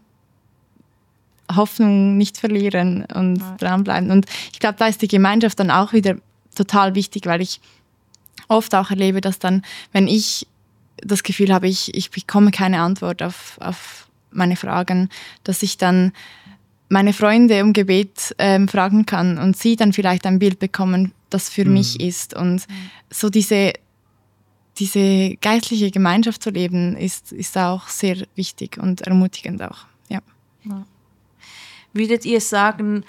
Hoffnung nicht verlieren und dranbleiben. Und ich glaube, da ist die Gemeinschaft dann auch wieder total wichtig, weil ich oft auch erlebe, dass dann, wenn ich das Gefühl habe, ich bekomme keine Antwort auf meine Fragen, dass ich dann meine Freunde um Gebet fragen kann und sie dann vielleicht ein Bild bekommen, das für mich ist. Und so diese geistliche Gemeinschaft zu leben, ist auch sehr wichtig und ermutigend auch. Ja. Würdet ihr sagen,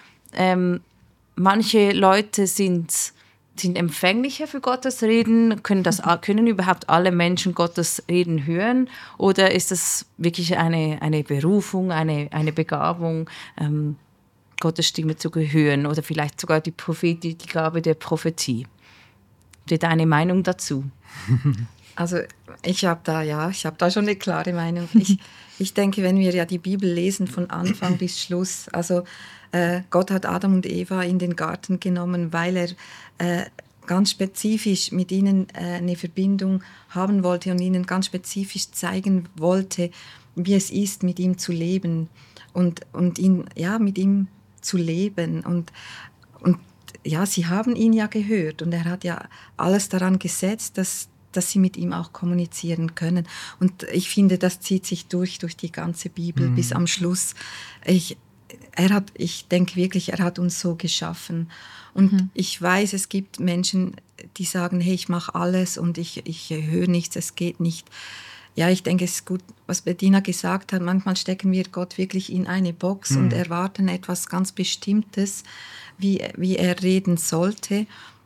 manche Leute sind empfänglicher für Gottes Reden? Können überhaupt alle Menschen Gottes Reden hören? Oder ist das wirklich eine Berufung, eine Begabung, Gottes Stimme zu hören? Oder vielleicht sogar die Gabe der Prophetie? Habt ihr da eine Meinung dazu? Also ich habe da schon eine klare Meinung. Ich denke, wenn wir ja die Bibel lesen von Anfang bis Schluss, also Gott hat Adam und Eva in den Garten genommen, weil er ganz spezifisch mit ihnen eine Verbindung haben wollte und ihnen ganz spezifisch zeigen wollte, wie es ist, mit ihm zu leben und mit ihm zu leben. Und ja, sie haben ihn ja gehört und er hat ja alles daran gesetzt, dass sie mit ihm auch kommunizieren können. Und ich finde, das zieht sich durch die ganze Bibel bis am Schluss. Ich denke wirklich, er hat uns so geschaffen. Und ich weiß, es gibt Menschen, die sagen, hey, ich mache alles und ich höre nichts, es geht nicht. Ja, ich denke, es ist gut, was Bettina gesagt hat. Manchmal stecken wir Gott wirklich in eine Box und erwarten etwas ganz Bestimmtes, wie er reden sollte.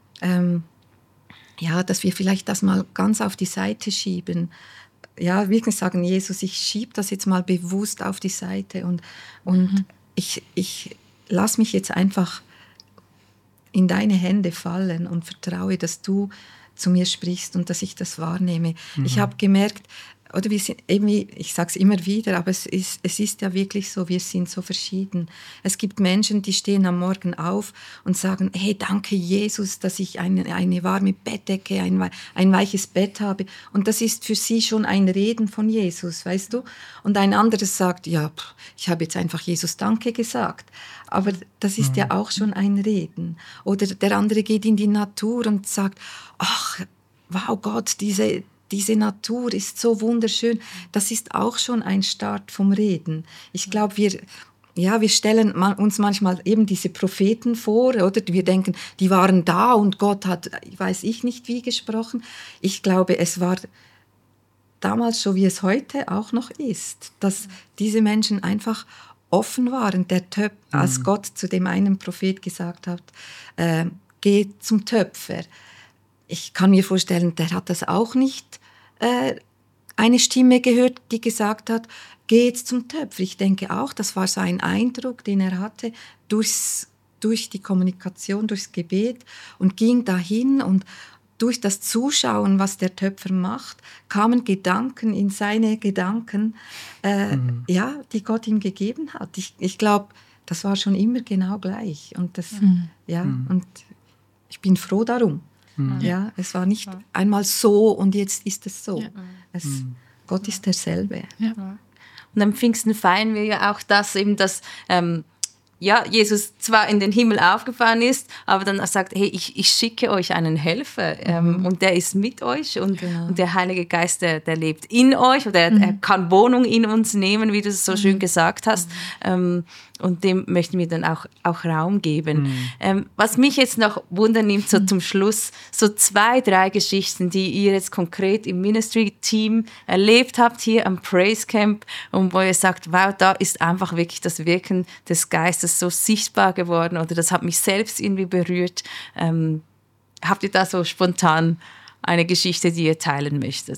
Dass wir vielleicht das mal ganz auf die Seite schieben. Ja, wirklich sagen, Jesus, ich schiebe das jetzt mal bewusst auf die Seite und ich lasse mich jetzt einfach in deine Hände fallen und vertraue, dass du zu mir sprichst und dass ich das wahrnehme. Ich habe gemerkt, oder wir sind irgendwie, ich sage es immer wieder, aber es ist ja wirklich so, wir sind so verschieden. Es gibt Menschen, die stehen am Morgen auf und sagen, hey, danke Jesus, dass ich eine warme Bettdecke, ein weiches Bett habe. Und das ist für sie schon ein Reden von Jesus, weißt du? Und ein anderes sagt, ja, ich habe jetzt einfach Jesus Danke gesagt. Aber das ist ja auch schon ein Reden. Oder der andere geht in die Natur und sagt, ach, wow Gott, diese Natur ist so wunderschön. Das ist auch schon ein Start vom Reden. Ich glaube, wir stellen uns manchmal eben diese Propheten vor, oder? Wir denken, die waren da und Gott hat, weiß ich nicht wie, gesprochen. Ich glaube, es war damals so, wie es heute auch noch ist, dass diese Menschen einfach offen waren. Als Gott zu dem einen Prophet gesagt hat, geh zum Töpfer. Ich kann mir vorstellen, der hat das auch nicht eine Stimme gehört, die gesagt hat, geh jetzt zum Töpfer. Ich denke auch, das war so ein Eindruck, den er hatte durch die Kommunikation, durchs Gebet und ging dahin und durch das Zuschauen, was der Töpfer macht, kamen Gedanken in seine Gedanken, die Gott ihm gegeben hat. Ich glaube, das war schon immer genau gleich und und ich bin froh darum. Ja, es war nicht einmal so und jetzt ist es so. Gott ist derselbe. Ja. Und am Pfingsten feiern wir ja auch das, eben, dass Jesus zwar in den Himmel aufgefahren ist, aber dann sagt, hey, ich schicke euch einen Helfer und der ist mit euch und der Heilige Geist, der lebt in euch oder er kann Wohnung in uns nehmen, wie du es so schön gesagt hast. Und dem möchten wir dann auch Raum geben. Was mich jetzt noch wundernimmt, so zum Schluss, so 2, 3 Geschichten, die ihr jetzt konkret im Ministry-Team erlebt habt, hier am Praise Camp, und wo ihr sagt, wow, da ist einfach wirklich das Wirken des Geistes so sichtbar geworden oder das hat mich selbst irgendwie berührt. Habt ihr da so spontan eine Geschichte, die ihr teilen möchtet?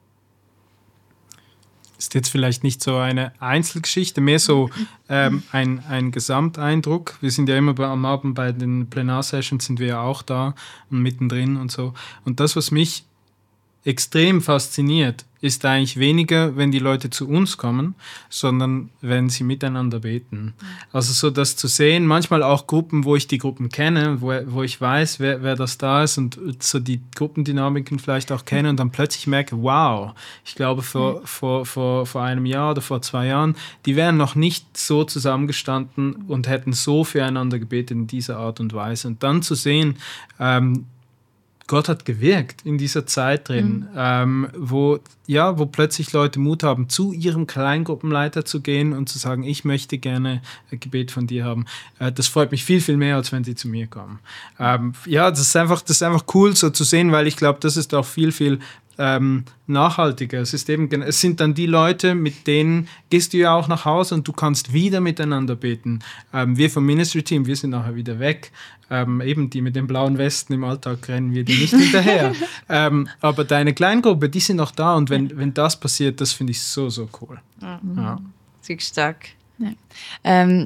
Ist jetzt vielleicht nicht so eine Einzelgeschichte, mehr so ein Gesamteindruck. Wir sind ja immer am Abend bei den Plenarsessions, sind wir ja auch da und mittendrin und so. Und das, was mich extrem fasziniert, ist eigentlich weniger, wenn die Leute zu uns kommen, sondern wenn sie miteinander beten. Also so das zu sehen, manchmal auch Gruppen, wo ich die Gruppen kenne, wo ich weiß, wer das da ist und so die Gruppendynamiken vielleicht auch kenne und dann plötzlich merke, wow, ich glaube vor einem Jahr oder vor 2 Jahren, die wären noch nicht so zusammengestanden und hätten so füreinander gebetet in dieser Art und Weise. Und dann zu sehen, Gott hat gewirkt in dieser Zeit drin, wo plötzlich Leute Mut haben, zu ihrem Kleingruppenleiter zu gehen und zu sagen, ich möchte gerne ein Gebet von dir haben. Das freut mich viel, viel mehr, als wenn sie zu mir kommen. Das ist einfach cool so zu sehen, weil ich glaube, das ist auch viel, viel nachhaltiger. Es sind dann die Leute, mit denen gehst du ja auch nach Hause und du kannst wieder miteinander beten. Wir vom Ministry-Team, wir sind nachher wieder weg. Eben die mit den blauen Westen im Alltag rennen wir die nicht hinterher. Aber deine Kleingruppe, die sind noch da und wenn das passiert, das finde ich so, so cool. Ja. Sehr stark. Ja.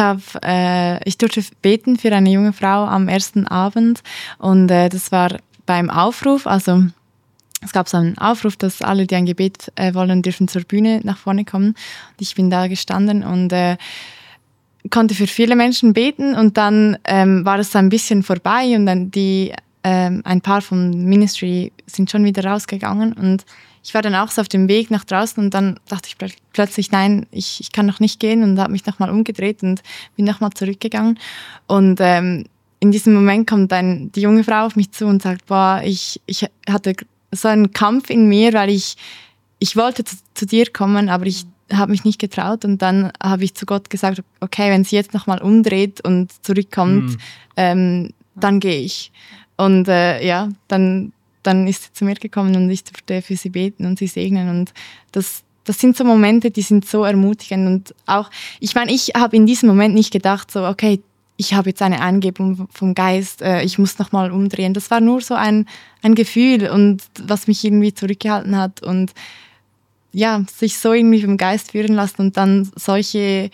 Ich durfte beten für eine junge Frau am ersten Abend und das war beim Aufruf, also es gab so einen Aufruf, dass alle, die ein Gebet wollen, dürfen zur Bühne nach vorne kommen. Und ich bin da gestanden und konnte für viele Menschen beten und dann war es ein bisschen vorbei und dann ein paar vom Ministry sind schon wieder rausgegangen und ich war dann auch so auf dem Weg nach draußen und dann dachte ich plötzlich, nein, ich kann noch nicht gehen und habe mich nochmal umgedreht und bin nochmal zurückgegangen und in diesem Moment kommt dann die junge Frau auf mich zu und sagt, boah, ich hatte so einen Kampf in mir, weil ich wollte zu dir kommen, aber ich habe mich nicht getraut und dann habe ich zu Gott gesagt, okay, wenn sie jetzt nochmal umdreht und zurückkommt, dann gehe ich. Und dann ist sie zu mir gekommen und ich durfte für sie beten und sie segnen und das sind so Momente, die sind so ermutigend und auch, ich meine, ich habe in diesem Moment nicht gedacht, so okay, ich habe jetzt eine Eingebung vom Geist, ich muss nochmal umdrehen. Das war nur so ein Gefühl und was mich irgendwie zurückgehalten hat und ja, sich so irgendwie vom Geist führen lassen und dann solche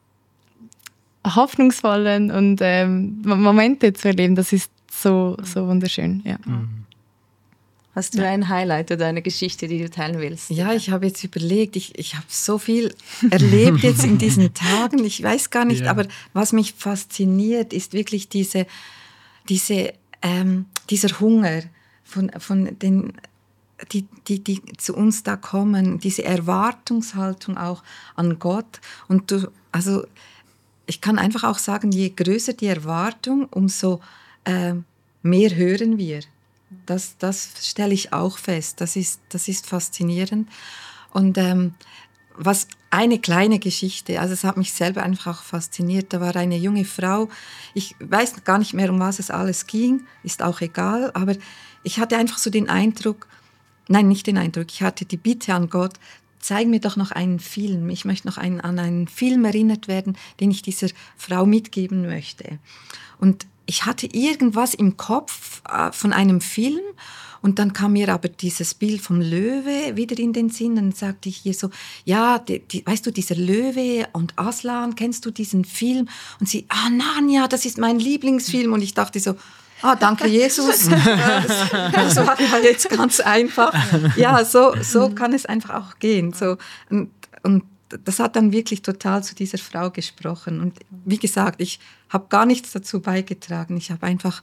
hoffnungsvollen und Momente zu erleben, das ist so wunderschön. Ja. Hast du ein Highlight oder eine Geschichte, die du teilen willst? Ja, ich habe jetzt überlegt, ich habe so viel erlebt jetzt in diesen Tagen, ich weiß gar nicht, aber was mich fasziniert, ist wirklich dieser Hunger von den, die zu uns da kommen, diese Erwartungshaltung auch an Gott. Und ich kann einfach auch sagen, je größer die Erwartung, umso mehr hören wir. Das stelle ich auch fest. Das ist faszinierend. Und was eine kleine Geschichte, also es hat mich selber einfach auch fasziniert. Da war eine junge Frau, ich weiß gar nicht mehr, um was es alles ging, ist auch egal, aber ich hatte einfach so den Eindruck, nein, nicht den Eindruck, ich hatte die Bitte an Gott, zeig mir doch noch einen Film. Ich möchte noch an einen Film erinnert werden, den ich dieser Frau mitgeben möchte. Und ich hatte irgendwas im Kopf von einem Film und dann kam mir aber dieses Bild vom Löwe wieder in den Sinn. Dann sagte ich ihr so, ja, weißt du, dieser Löwe und Aslan, kennst du diesen Film? Und sie, Narnia, das ist mein Lieblingsfilm. Und ich dachte so, danke Jesus. Das war ja jetzt ganz einfach. Ja, so kann es einfach auch gehen. So, und das hat dann wirklich total zu dieser Frau gesprochen. Und wie gesagt, ich habe gar nichts dazu beigetragen. Ich habe einfach,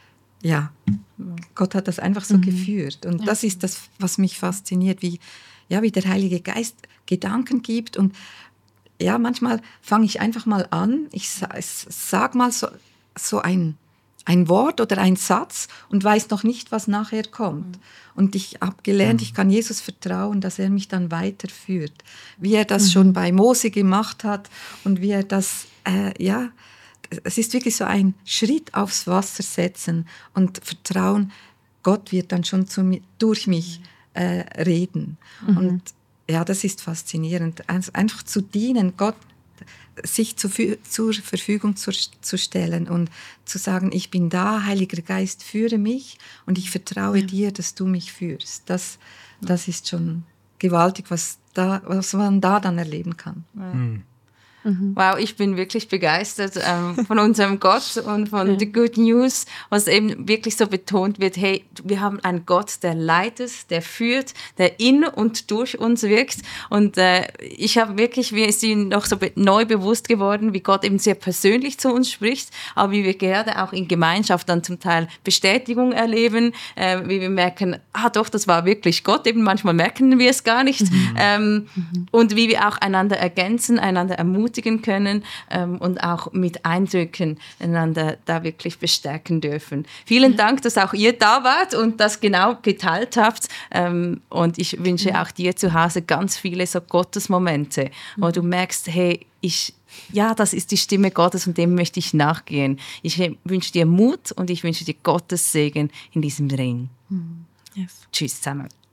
Gott hat das einfach so geführt. Und das ist das, was mich fasziniert, wie der Heilige Geist Gedanken gibt. Und ja, manchmal fange ich einfach mal an, ich sag mal so ein Wort oder ein Satz und weiß noch nicht, was nachher kommt. Und ich habe gelernt, ich kann Jesus vertrauen, dass er mich dann weiterführt. Wie er das schon bei Mose gemacht hat und wie er das, es ist wirklich so ein Schritt aufs Wasser setzen und vertrauen, Gott wird dann schon durch mich reden. Und ja, das ist faszinierend. Also einfach zu dienen, Gott sich zur Verfügung zu stellen und zu sagen, ich bin da, Heiliger Geist, führe mich und ich vertraue dir, dass du mich führst. Das ist schon gewaltig, was man da dann erleben kann. Wow, ich bin wirklich begeistert von unserem Gott und von The Good News, was eben wirklich so betont wird, hey, wir haben einen Gott, der leitet, der führt, der in und durch uns wirkt. Und ich habe wirklich, mir ist ihnen noch so neu bewusst geworden, wie Gott eben sehr persönlich zu uns spricht, aber wie wir gerade auch in Gemeinschaft dann zum Teil Bestätigung erleben, wie wir merken, doch, das war wirklich Gott, eben manchmal merken wir es gar nicht. Und wie wir auch einander ergänzen, einander ermutigen können und auch mit Eindrücken einander da wirklich bestärken dürfen. Vielen Dank, dass auch ihr da wart und das genau geteilt habt. Und ich wünsche auch dir zu Hause ganz viele so Gottesmomente, wo du merkst, hey, das ist die Stimme Gottes und dem möchte ich nachgehen. Ich wünsche dir Mut und ich wünsche dir Gottes Segen in diesem Ring. Yes. Tschüss zusammen.